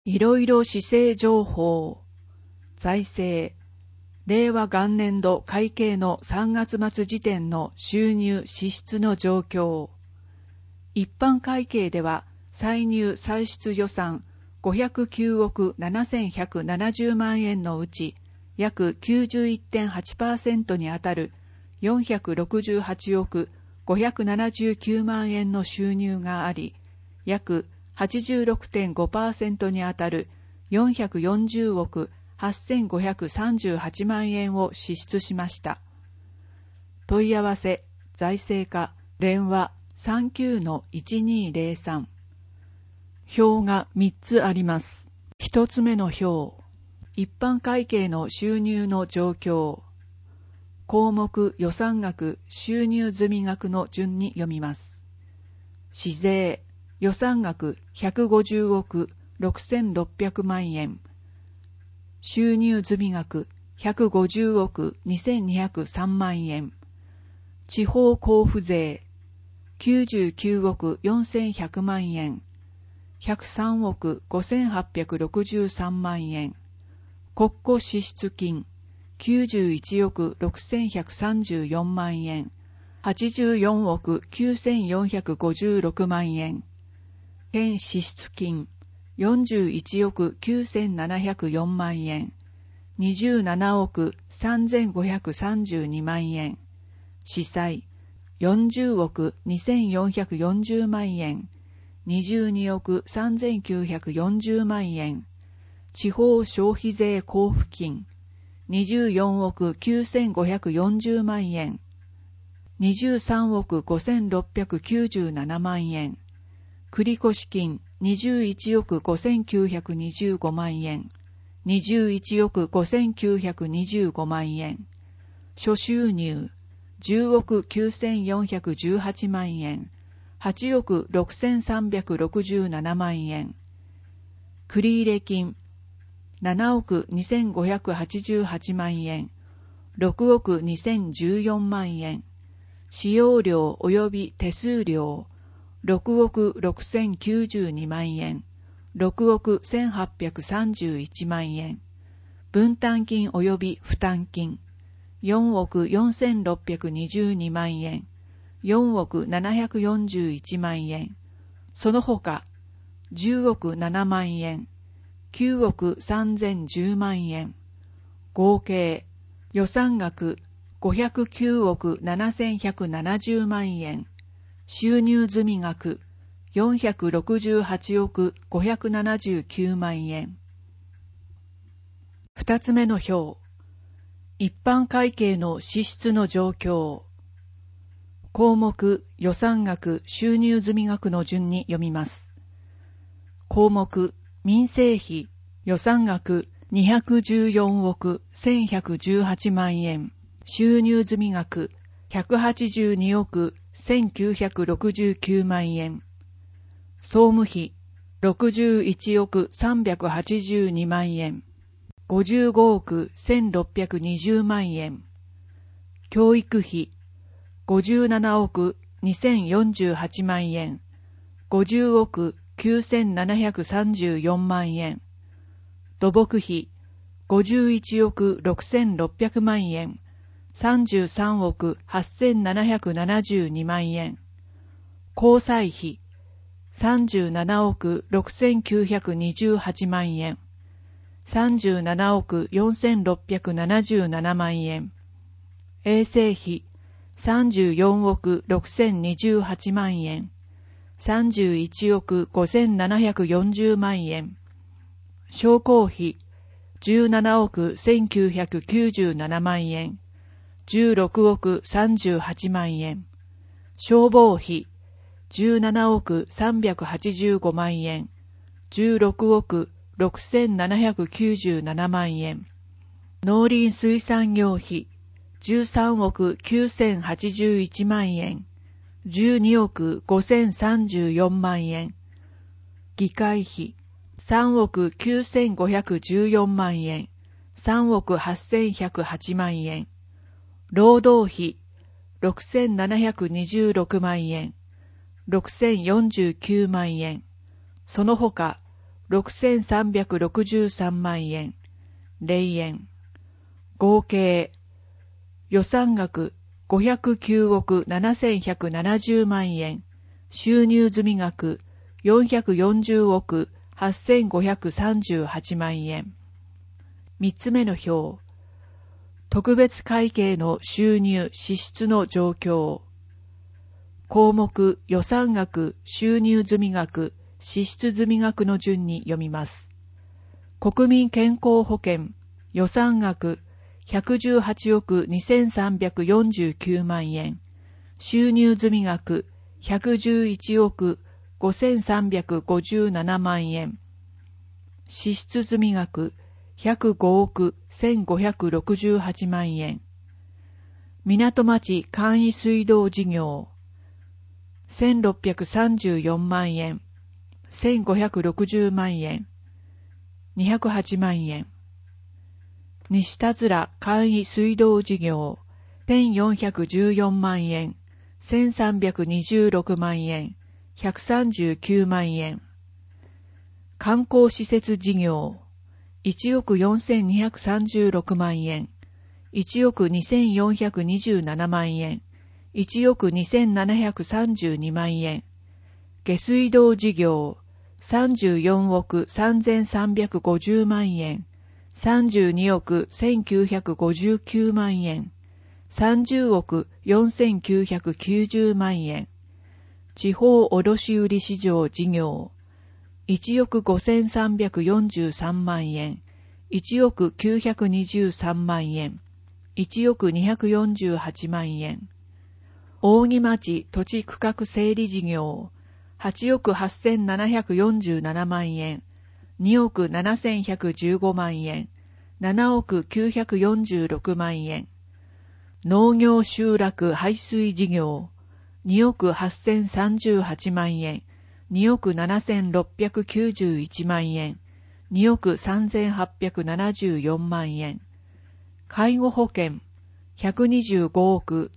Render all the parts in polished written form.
いろいろ施政情報。財政。令和元年度会計の3月末時点の収入支出の状況。一般会計では歳入歳出予算509億7170万円のうち約 91.8% にあたる468億579万円の収入があり、約 86.5% にあたる440億8538万円を支出しました。問い合わせ、財政課、電話 39-1203。表が3つあります。1つ目の表。一般会計の収入の状況。項目予算額、収入済額の順に読みます。市税、予算額150億6600万円。収入済額150億2203万円。地方交付税99億4100万円。103億5863万円。国庫支出金91億6134万円。84億9456万円。県支出金41億9704万円。27億3532万円。司債40億2440万円。22億3940万円。地方消費税交付金24億9540万円。23億5697万円。繰越金21億5925万円。21億5925万円。諸収入10億9418万円。8億6367万円。繰入金7億2588万円。6億2014万円。使用料及び手数料6億6092万円。6億1831万円。分担金及び負担金4億4622万円。4億741万円。その他、10億7万円。9億3010万円。合計、予算額509億7170万円。収入済額468億579万円。二つ目の表。一般会計の支出の状況。項目、予算額、収入済額の順に読みます。項目、民生費、予算額214億1118万円。収入済額182億1969万円。総務費61億382万円。55億1620万円。教育費57億2048万円。50億9734万円。土木費51億6600万円。33億8772万円。交際費37億6928万円。37億4677万円。衛生費34億6028万円。31億5740万円。商工費17億1997万円。16億38万円。消防費17億385万円。16億6797万円。農林水産業費13億9081万円。12億5034万円。議会費3億9514万円。3億8108万円。労働費6726万円。6049万円。その他、 6363万円、0円。合計、予算額509億7170万円、収入済額440億8538万円。3つ目の表、特別会計の収入支出の状況。項目予算額、収入済額、支出済額の順に読みます。国民健康保険予算額118億2349万円、収入済額111億5357万円、支出済額105億1568万円。港町簡易水道事業1634万円、1560万円、208万円。西田面簡易水道事業1414万円、1326万円、139万円。観光施設事業1億4236万円、1億2427万円、1億2732万円。下水道事業34億3350万円、32億1959万円、30億4990万円。地方卸売市場事業1億5343万円、1億923万円、1億248万円。扇町土地区画整理事業8億8747万円、2億7115万円、7億946万円。農業集落排水事業2億8038万円、2億7691万円、2億3874万円。介護保険125億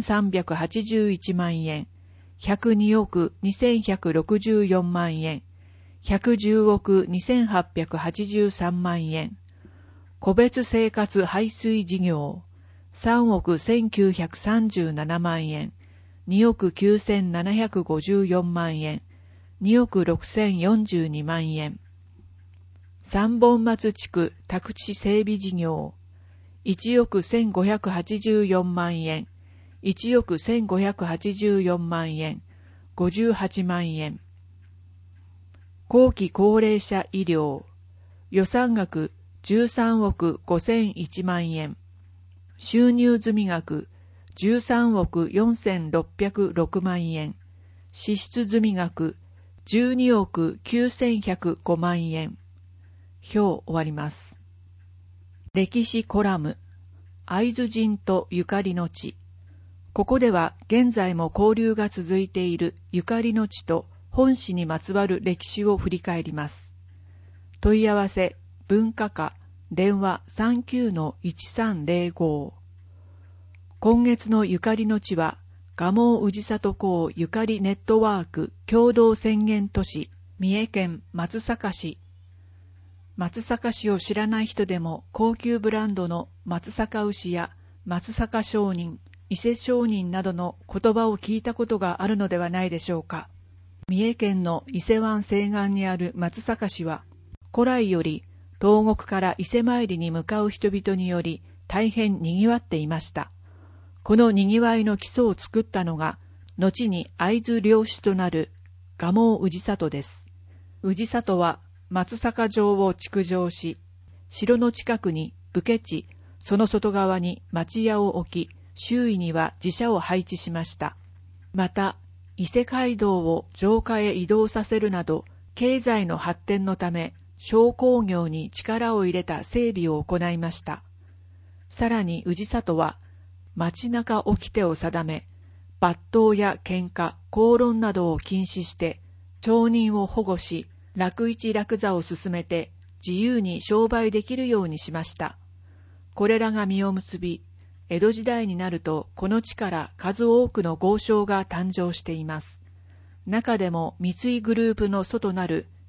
2381万円、102億2164万円、110億2883万円。個別生活排水事業3億1937万円、2億9754万円、2億6042万円。三本松地区宅地整備事業1億1584万円、1億1584万円、58万円。後期高齢者医療予算額13億5001万円、収入済額13億4606万円、支出済額12億9105万円。表終わります。歴史コラム、会津人とゆかりの地。ここでは現在も交流が続いているゆかりの地と本市にまつわる歴史を振り返ります。問い合わせ、文化課、電話 39-1305。今月のゆかりの地は、蒲生氏里港ゆかりネットワーク共同宣言都市、三重県松阪市。松阪市を知らない人でも高級ブランドの松阪牛や松阪商人、伊勢商人などの言葉を聞いたことがあるのではないでしょうか。三重県の伊勢湾西岸にある松阪市は、古来より東国から伊勢参りに向かう人々により大変賑わっていました。この賑わいの基礎を作ったのが、後に会津領主となる蒲生氏里です。氏里は松阪城を築城し、城の近くに武家地、その外側に町屋を置き、周囲には寺社を配置しました。また、伊勢街道を城下へ移動させるなど、経済の発展のため、商工業に力を入れた整備を行いました。さらに氏里は、町中掟を定め、抜刀や喧嘩、口論などを禁止して、町人を保護し、楽市楽座を進めて、自由に商売できるようにしました。これらが実を結び、江戸時代になるとこの地から数多くの豪商が誕生しています。中でも三井グループの祖となる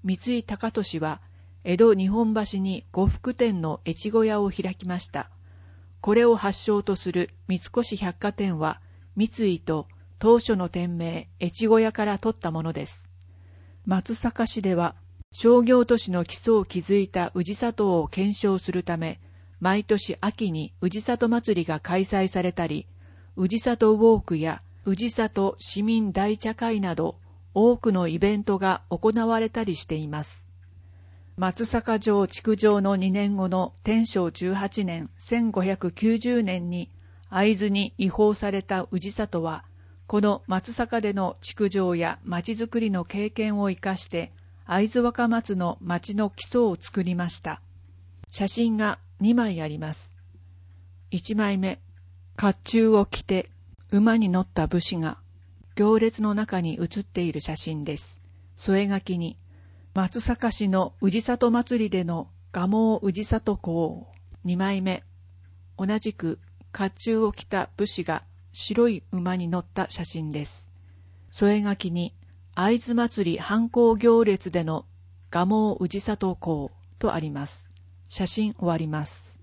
三井高利は、江戸日本橋に呉服店の越後屋を開きました。これを発祥とする三越百貨店は、三井と当初の店名越後屋から取ったものです。松阪市では、商業都市の基礎を築いた氏里を検証するため、毎年秋に氏里祭りが開催されたり、氏里ウォークや氏里市民大茶会など、多くのイベントが行われたりしています。松阪城築城の2年後の天正18年1590年に会津に移封された氏里は、この松阪での築城や町づくりの経験を生かして、会津若松の町の基礎を作りました。写真が2枚あります。1枚目、甲冑を着て馬に乗った武士が行列の中に写っている写真です。添え書きに、松阪市の氏里祭りでの蒲生氏里公。2枚目、同じく甲冑を着た武士が白い馬に乗った写真です。添え書きに、会津祭り藩公行列での蒲生氏里公とあります。写真終わります。